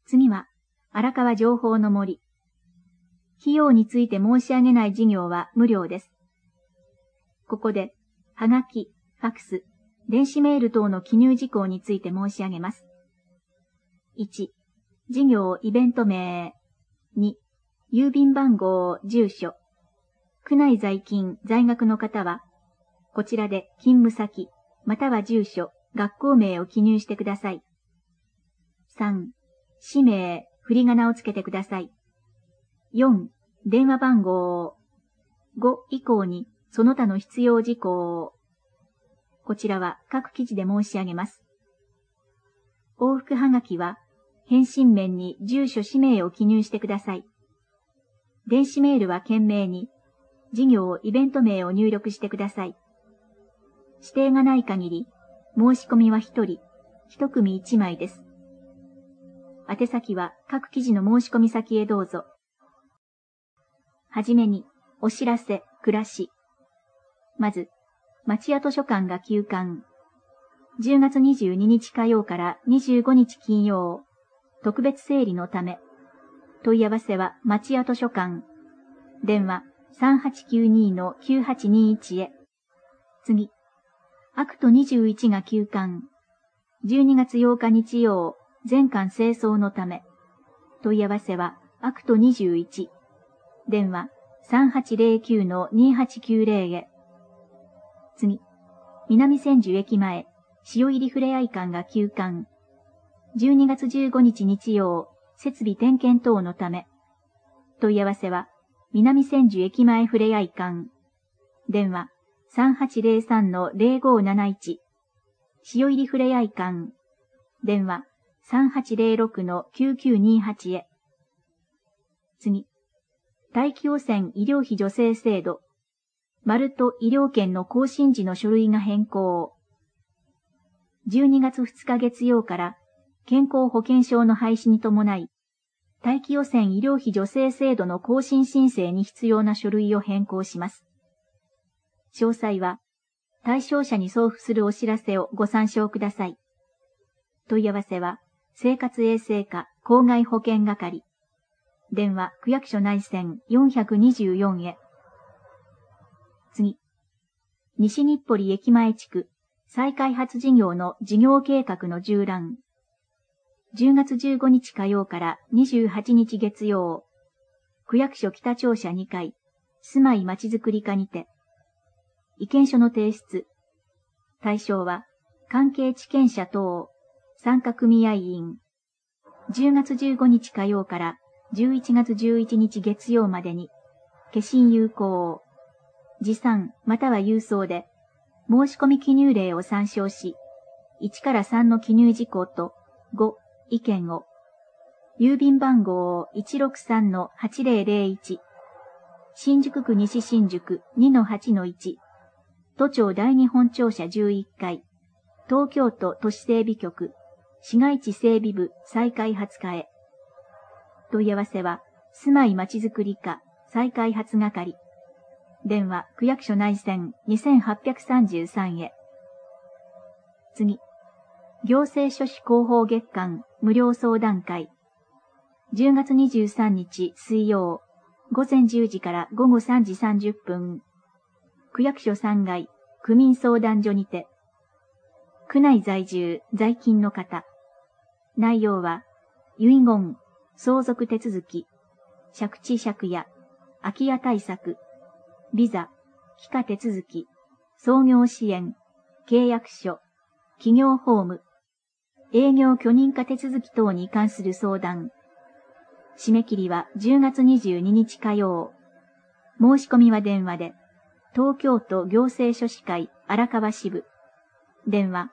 次は、荒川情報の森。費用について申し上げない事業は無料です。ここで、はがき、ファクス、電子メール等の記入事項について申し上げます。1、事業イベント名。2、郵便番号、住所。区内在勤、在学の方は、こちらで勤務先、または住所、学校名を記入してください。3、氏名、振り仮名をつけてください。4、電話番号。5以降に、その他の必要事項。こちらは各記事で申し上げます。往復はがきは、返信面に住所氏名を記入してください。電子メールは件名に、事業イベント名を入力してください。指定がない限り、申し込みは1人、1組1枚です。宛先は各記事の申し込み先へどうぞ。はじめに、お知らせ、暮らし。まず、町屋図書館が休館。10月22日火曜から25日金曜、特別整理のため。問い合わせは町屋図書館。電話 3892-9821 へ。次。アクト21が休館。12月8日日曜、全館清掃のため。問い合わせはアクト21。電話 3809-2890 へ。次。南千住駅前、塩入りふれあい館が休館。12月15日日曜、設備点検等のため。問い合わせは、南千住駅前ふれあい館。電話、3803-0571。塩入りふれあい館。電話、3806-9928 へ。次。大気汚染医療費助成制度。丸と医療券の更新時の書類が変更。12月2日月曜から健康保険証の廃止に伴い、大気汚染医療費助成制度の更新申請に必要な書類を変更します。詳細は対象者に送付するお知らせをご参照ください。問い合わせは生活衛生課公害保険係。電話区役所内線424へ。次。西日暮里駅前地区再開発事業の事業計画の縦覧。10月15日火曜から28日月曜。区役所北庁舎2階、住まいまちづくり課にて。意見書の提出。対象は、関係地権者等、参加組合員。10月15日火曜から11月11日月曜までに、消印有効。持参または郵送で、申し込み記入例を参照し、1から3の記入事項と5、意見を、郵便番号 163-8001、新宿区西新宿 2-8-1、都庁第二本庁舎11階、東京都都市整備局、市街地整備部再開発課へ。問い合わせは、住まいまちづくり課再開発係。電話、区役所内線2833へ。次。行政書士広報月間無料相談会。10月23日水曜、午前10時から午後3時30分。区役所3階、区民相談所にて。区内在住、在勤の方。内容は、遺言、相続手続き、借地借家、空き家対策、ビザ、帰化手続き、創業支援、契約書、企業法務、営業許認可手続き等に関する相談。締め切りは10月22日火曜。申し込みは電話で、東京都行政書士会荒川支部。電話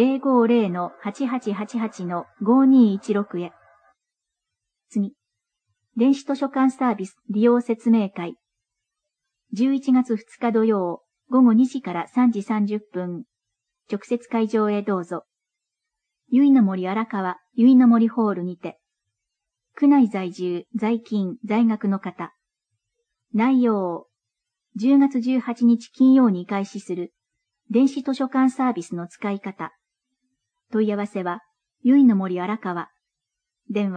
050-8888-5216 へ。次。電子図書館サービス利用説明会。11月2日土曜、午後2時から3時30分。直接会場へどうぞ。ゆいの森荒川ゆいの森ホールにて。区内在住、在勤、在学の方。内容。10月18日金曜に開始する電子図書館サービスの使い方。問い合わせは、ゆいの森荒川。電話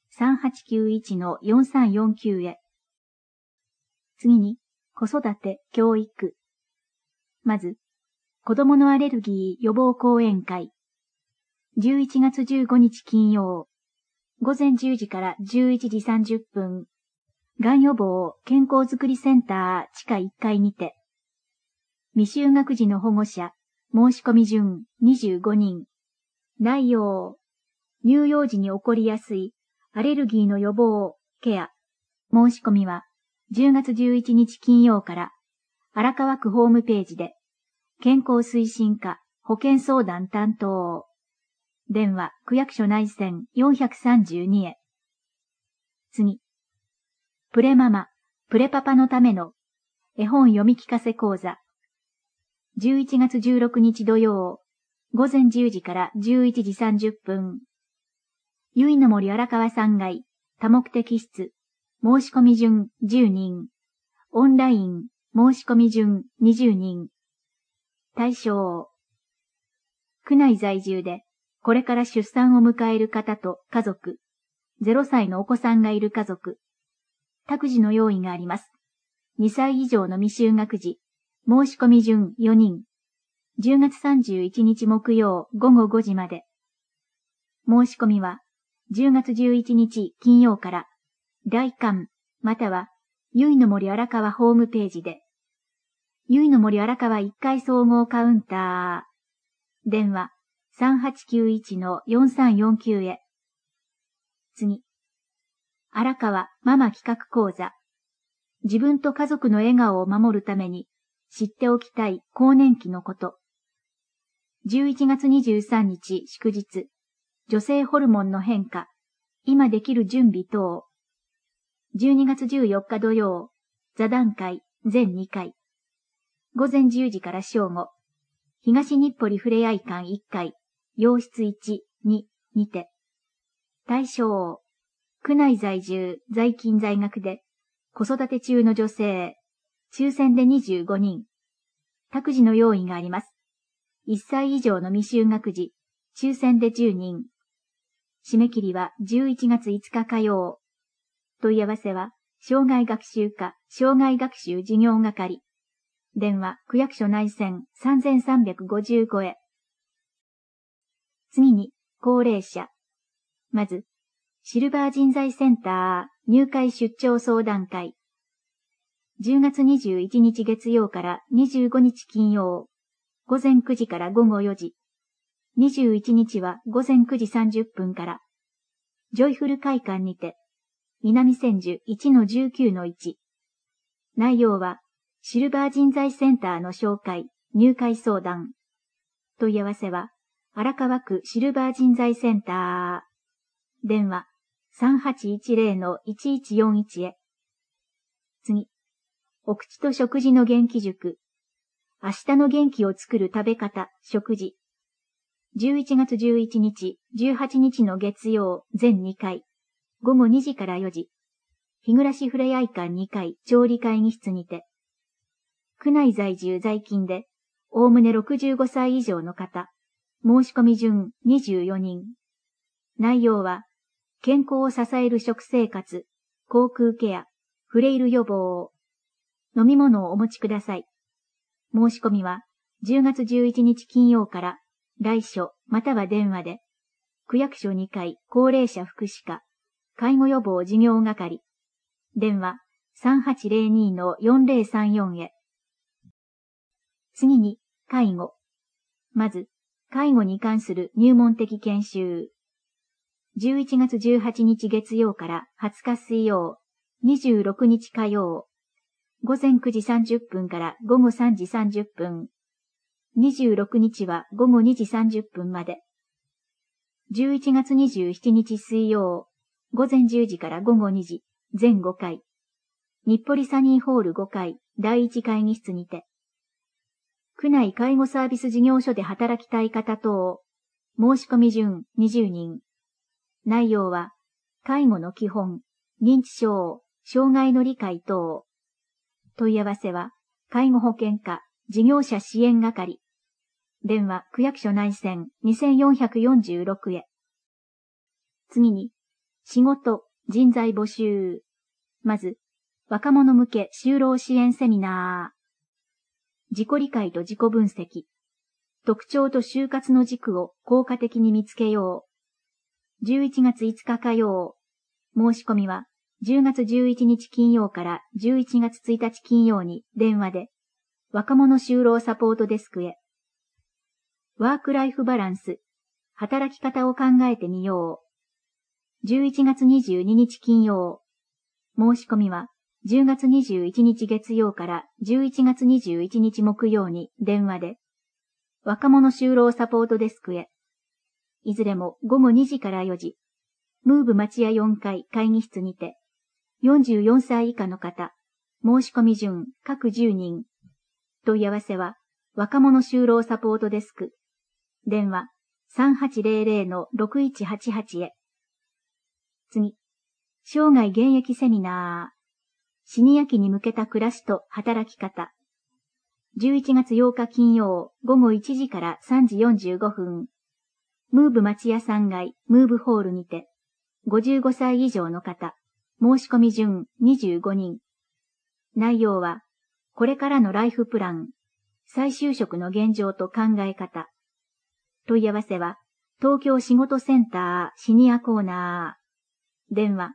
3891-4349へ。次に、子育て、教育。まず、子供のアレルギー予防講演会。11月15日金曜。午前10時から11時30分。がん予防健康づくりセンター地下1階にて。未就学児の保護者、申し込み順25人。内容。乳幼児に起こりやすいアレルギーの予防、ケア。申し込みは10月11日金曜から荒川区ホームページで健康推進課保健相談担当。電話区役所内線432へ。次。プレママ、プレパパのための絵本読み聞かせ講座。11月16日土曜、午前10時から11時30分。ゆいの森荒川3階、多目的室、申し込み順10人。オンライン、申し込み順20人。対象。区内在住で、これから出産を迎える方と家族、0歳のお子さんがいる家族。託児の用意があります。2歳以上の未就学児、申し込み順4人。10月31日木曜午後5時まで。申し込みは、10月11日金曜から、来館、または、ゆいの森荒川ホームページで。ゆいの森荒川1階総合カウンター。電話、3891-4349へ。次。荒川ママ企画講座。自分と家族の笑顔を守るために知っておきたい更年期のこと。11月23日祝日。女性ホルモンの変化。今できる準備等。12月14日土曜。座談会全2回。午前10時から正午。東日暮里ふれあい館1階。洋室1、2にて。対象。区内在住、在勤在学で、子育て中の女性。抽選で25人。託児の用意があります。1歳以上の未就学児。抽選で10人。締め切りは11月5日火曜。問い合わせは、障害学習課、障害学習事業係。電話、区役所内線3355へ。次に、高齢者。まず、シルバー人材センター入会出張相談会。10月21日月曜から25日金曜。午前9時から午後4時。21日は午前9時30分から。ジョイフル会館にて。南千住 1-19-1。内容は、シルバー人材センターの紹介、入会相談。問い合わせは、荒川区シルバー人材センター。電話、3810-1141へ。次。お口と食事の元気塾。明日の元気を作る食べ方、食事。11月11日、18日の月曜、全2回。午後2時から4時。日暮ふれあい館2階、調理会議室にて。区内在住在勤で、おおむね65歳以上の方。申し込み順24人。内容は、健康を支える食生活、口腔ケア、フレイル予防。飲み物をお持ちください。申し込みは、10月11日金曜から、来所または電話で、区役所2階高齢者福祉課、介護予防事業係。電話、3802-4034へ。次に、介護。まず、介護に関する入門的研修。11月18日月曜から20日水曜、26日火曜。午前9時30分から午後3時30分。26日は午後2時30分まで。11月27日水曜、午前10時から午後2時、全5回。日暮里サニーホール5階、第1会議室にて。区内介護サービス事業所で働きたい方等、申し込み順20人。内容は、介護の基本、認知症、障害の理解等。問い合わせは、介護保険課、事業者支援係。電話、区役所内線2446へ。次に、 仕事、人材募集。まず、若者向け就労支援セミナー。自己理解と自己分析。特徴と就活の軸を効果的に見つけよう。11月5日火曜。申し込みは10月11日金曜から11月1日金曜に電話で、若者就労サポートデスクへ。ワークライフバランス。働き方を考えてみよう。11月22日金曜。申し込みは10月21日月曜から11月21日木曜に電話で、若者就労サポートデスクへ。いずれも午後2時から4時。ムーブ町屋4階会議室にて、44歳以下の方、申し込み順各10人。問い合わせは、若者就労サポートデスク。電話3800-6188へ。次。生涯現役セミナー。シニア期に向けた暮らしと働き方。11月8日金曜午後1時から3時45分。ムーブ町屋3階ムーブホールにて、55歳以上の方、申し込み順25人。内容は、これからのライフプラン、再就職の現状と考え方。問い合わせは、東京仕事センターシニアコーナー。電話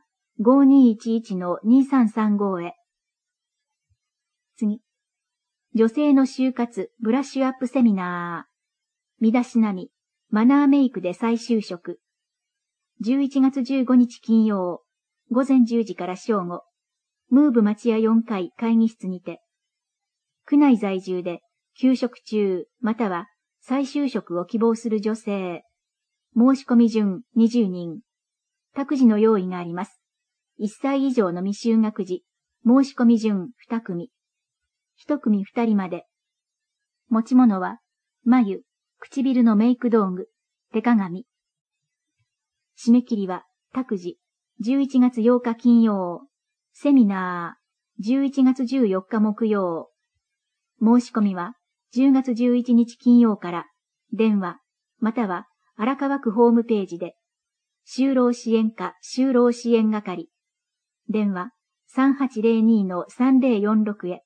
5211-2335へ。次。女性の就活ブラッシュアップセミナー。身だしなみ、マナーメイクで再就職。11月15日金曜、午前10時から正午、ムーブ町屋4階会議室にて、区内在住で休職中または再就職を希望する女性、申し込み順20人、託児の用意があります。1歳以上の未就学児、申し込み順2組、1組2人まで。持ち物は、眉、唇のメイク道具、手鏡。締め切りは、託児、11月8日金曜、セミナー、11月14日木曜。申し込みは、10月11日金曜から、電話、または、荒川区ホームページで、就労支援課就労支援係。電話、3802-3046へ。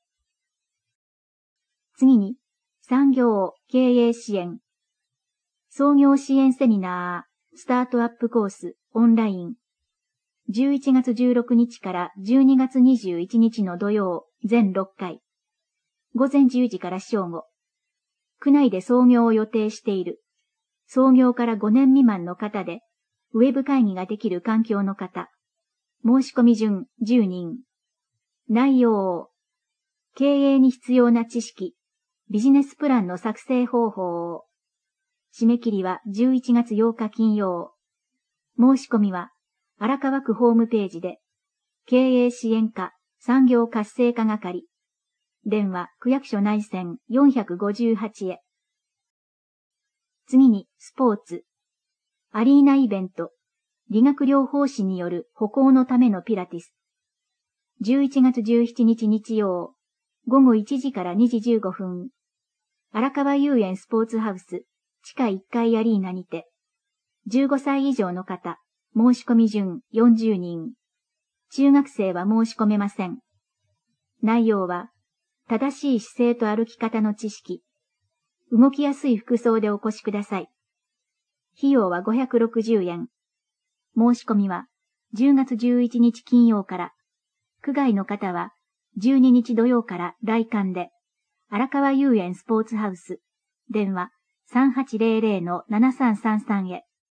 次に、産業経営支援。創業支援セミナー、スタートアップコース、オンライン。11月16日から12月21日の土曜、全6回。午前10時から正午。区内で創業を予定している。創業から5年未満の方で、ウェブ会議ができる環境の方。申し込み順10人。内容。経営に必要な知識。ビジネスプランの作成方法。締め切りは11月8日金曜。申し込みは荒川区ホームページで、経営支援課産業活性化係。電話区役所内線458へ。次にスポーツ。アリーナイベント。理学療法士による歩行のためのピラティス。11月17日日曜。午後1時から2時15分。荒川遊園スポーツハウス地下1階アリーナにて、15歳以上の方、申し込み順40人。中学生は申し込めません。内容は、正しい姿勢と歩き方の知識。動きやすい服装でお越しください。費用は560円。申し込みは、10月11日金曜から、区外の方は、12日土曜から来館で、荒川遊園スポーツハウス、電話3800-7333へ。